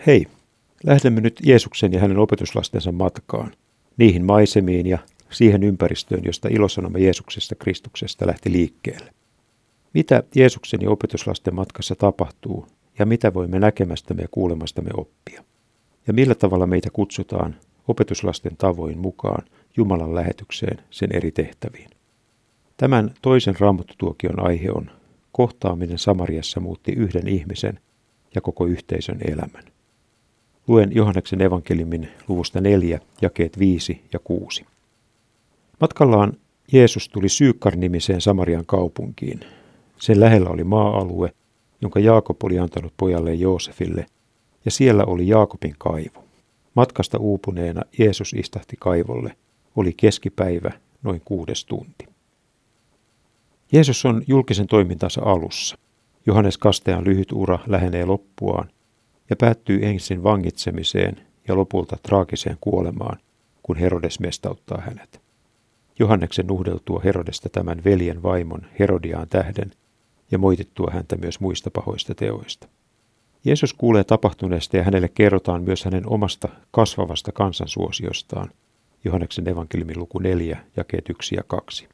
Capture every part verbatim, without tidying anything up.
Hei, lähdemme nyt Jeesuksen ja hänen opetuslastensa matkaan, niihin maisemiin ja siihen ympäristöön, josta ilosanoma Jeesuksesta Kristuksesta lähti liikkeelle. Mitä Jeesuksen ja opetuslasten matkassa tapahtuu ja mitä voimme näkemästämme ja kuulemastamme oppia? Ja millä tavalla meitä kutsutaan opetuslasten tavoin mukaan Jumalan lähetykseen sen eri tehtäviin? Tämän toisen Raamattutuokion aihe on kohtaaminen Samariassa muutti yhden ihmisen ja koko yhteisön elämän. Luen Johanneksen evankeliumin luvusta neljä, jakeet viisi ja kuusi. Matkallaan Jeesus tuli Syykkar-nimiseen Samarian kaupunkiin. Sen lähellä oli maa-alue, jonka Jaakob oli antanut pojalleen Joosefille, ja siellä oli Jaakobin kaivo. Matkasta uupuneena Jeesus istahti kaivolle. Oli keskipäivä, noin kuudes tunti. Jeesus on julkisen toimintansa alussa. Johannes Kastajan lyhyt ura lähenee loppuaan ja päättyy ensin vangitsemiseen ja lopulta traagiseen kuolemaan, kun Herodes mestauttaa hänet. Johanneksen nuhdeltua Herodesta tämän veljen vaimon Herodiaan tähden ja moitittua häntä myös muista pahoista teoista. Jeesus kuulee tapahtuneesta ja hänelle kerrotaan myös hänen omasta kasvavasta kansansuosiostaan. Johanneksen evankeliumin luku neljä, jakeet yksi ja kaksi.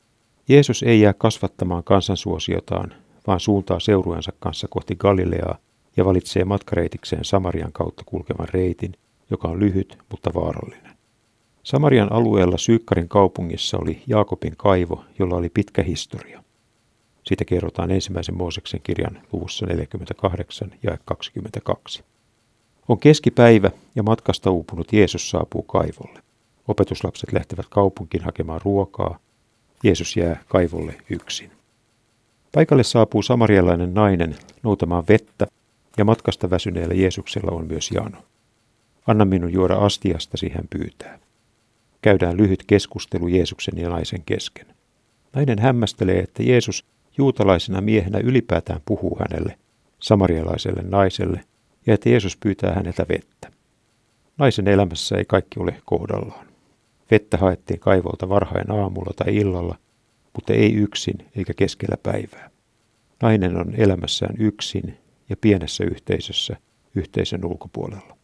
Jeesus ei jää kasvattamaan kansansuosiotaan, vaan suuntaa seurueensa kanssa kohti Galileaa ja valitsee matkareitikseen Samarian kautta kulkevan reitin, joka on lyhyt, mutta vaarallinen. Samarian alueella Syykkarin kaupungissa oli Jaakobin kaivo, jolla oli pitkä historia. Siitä kerrotaan ensimmäisen Mooseksen kirjan luvussa neljäkymmentäkahdeksan ja kaksikymmentäkaksi. On keskipäivä ja matkasta uupunut Jeesus saapuu kaivolle. Opetuslapset lähtevät kaupunkiin hakemaan ruokaa. Jeesus jää kaivolle yksin. Paikalle saapuu samarialainen nainen noutamaan vettä ja matkasta väsyneellä Jeesuksella on myös jano. Anna minun juoda astiastasi, hän pyytää. Käydään lyhyt keskustelu Jeesuksen ja naisen kesken. Nainen hämmästelee, että Jeesus juutalaisena miehenä ylipäätään puhuu hänelle, samarialaiselle naiselle, ja että Jeesus pyytää häneltä vettä. Naisen elämässä ei kaikki ole kohdallaan. Vettä haettiin kaivolta varhain aamulla tai illalla, mutta ei yksin eikä keskellä päivää. Nainen on elämässään yksin ja pienessä yhteisössä yhteisön ulkopuolella.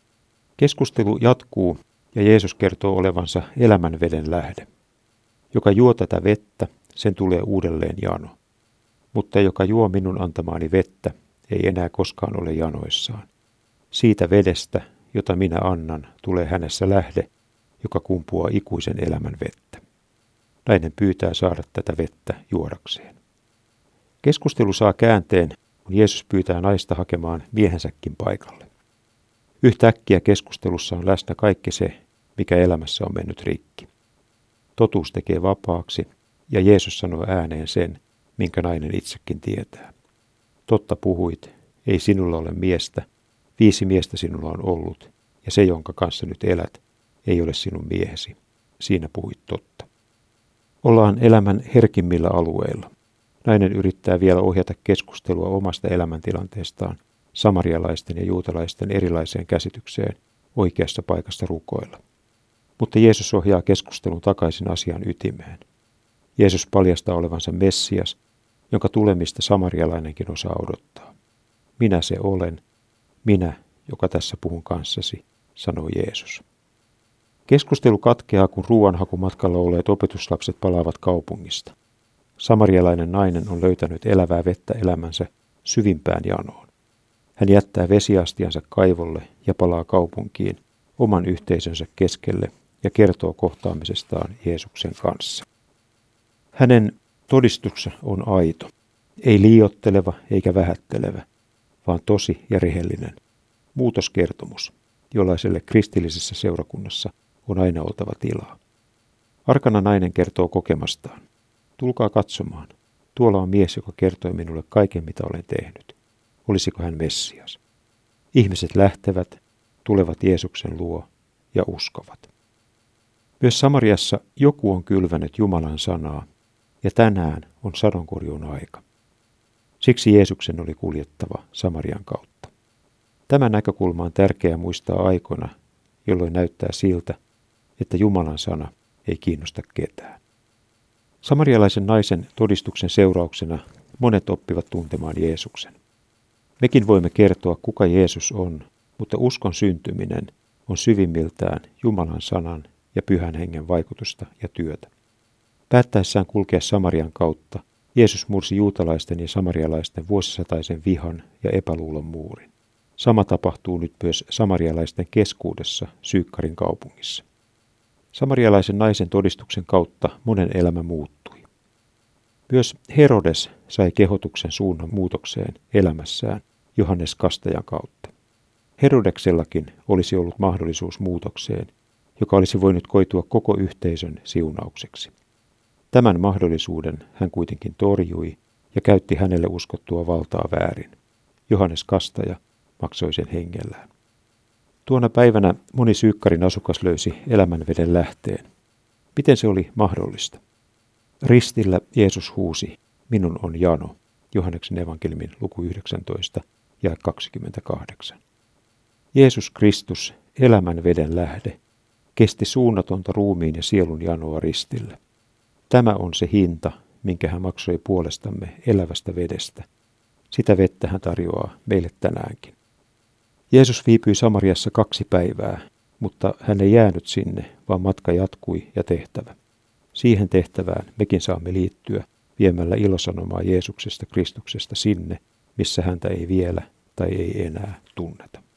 Keskustelu jatkuu ja Jeesus kertoo olevansa elämän veden lähde. Joka juo tätä vettä, sen tulee uudelleen jano. Mutta joka juo minun antamaani vettä, ei enää koskaan ole janoissaan. Siitä vedestä, jota minä annan, tulee hänessä lähde, joka kumpuaa ikuisen elämän vettä. Nainen pyytää saada tätä vettä juodakseen. Keskustelu saa käänteen, kun Jeesus pyytää naista hakemaan miehensäkin paikalle. Yhtäkkiä keskustelussa on läsnä kaikki se, mikä elämässä on mennyt rikki. Totuus tekee vapaaksi, ja Jeesus sanoo ääneen sen, minkä nainen itsekin tietää. Totta puhuit, ei sinulla ole miestä, viisi miestä sinulla on ollut, ja se, jonka kanssa nyt elät, ei ole sinun miehesi. Siinä puhuit totta. Ollaan elämän herkimmillä alueilla. Nainen yrittää vielä ohjata keskustelua omasta elämäntilanteestaan samarialaisten ja juutalaisten erilaiseen käsitykseen oikeassa paikassa rukoilla. Mutta Jeesus ohjaa keskustelun takaisin asian ytimeen. Jeesus paljastaa olevansa Messias, jonka tulemista samarialainenkin osaa odottaa. Minä se olen, minä, joka tässä puhun kanssasi, sanoo Jeesus. Keskustelu katkeaa, kun ruoanhakumatkalla olleet opetuslapset palaavat kaupungista. Samarialainen nainen on löytänyt elävää vettä elämänsä syvimpään janoon. Hän jättää vesiastiansa kaivolle ja palaa kaupunkiin oman yhteisönsä keskelle ja kertoo kohtaamisestaan Jeesuksen kanssa. Hänen todistuksensa on aito, ei liioitteleva eikä vähättelevä, vaan tosi ja rehellinen. Muutoskertomus, jollaiselle kristillisessä seurakunnassa on aina oltava tilaa. Arkana nainen kertoo kokemastaan. Tulkaa katsomaan. Tuolla on mies, joka kertoi minulle kaiken, mitä olen tehnyt. Olisiko hän Messias? Ihmiset lähtevät, tulevat Jeesuksen luo ja uskovat. Myös Samariassa joku on kylvänyt Jumalan sanaa, ja tänään on sadonkorjuun aika. Siksi Jeesuksen oli kuljettava Samarian kautta. Tämä näkökulma on tärkeää muistaa aikoina, jolloin näyttää siltä, että Jumalan sana ei kiinnosta ketään. Samarialaisen naisen todistuksen seurauksena monet oppivat tuntemaan Jeesuksen. Mekin voimme kertoa, kuka Jeesus on mutta uskon syntyminen on syvimmiltään Jumalan sanan ja Pyhän Hengen vaikutusta ja työtä. Päättäessään kulkea Samarian kautta, Jeesus mursi juutalaisten ja samarialaisten vuosisataisen vihan ja epäluulon muurin. Sama tapahtuu nyt myös samarialaisten keskuudessa Syykkarin kaupungissa. Samarialaisen naisen todistuksen kautta monen elämä muuttui. Myös Herodes sai kehotuksen suunnan muutokseen elämässään Johannes Kastajan kautta. Herodeksellakin olisi ollut mahdollisuus muutokseen, joka olisi voinut koitua koko yhteisön siunaukseksi. Tämän mahdollisuuden hän kuitenkin torjui ja käytti hänelle uskottua valtaa väärin. Johannes Kastaja maksoi sen hengellään. Tuona päivänä moni Syykkarin asukas löysi elämänveden lähteen. Miten se oli mahdollista? Ristillä Jeesus huusi, minun on jano, Johanneksen evankeliumin luku yhdeksäntoista ja kaksikymmentäkahdeksan. Jeesus Kristus, elämän veden lähde, kesti suunnatonta ruumiin ja sielun janoa ristillä. Tämä on se hinta, minkä hän maksoi puolestamme elävästä vedestä. Sitä vettä hän tarjoaa meille tänäänkin. Jeesus viipyi Samariassa kaksi päivää, mutta hän ei jäänyt sinne, vaan matka jatkui ja tehtävä. Siihen tehtävään mekin saamme liittyä viemällä ilosanomaa Jeesuksesta Kristuksesta sinne, missä häntä ei vielä tai ei enää tunneta.